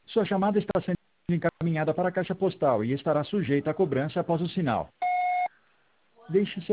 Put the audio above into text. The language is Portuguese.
Sua chamada está sendo encaminhada para a caixa postal e estará sujeita a cobrança após o sinal. Deixe seu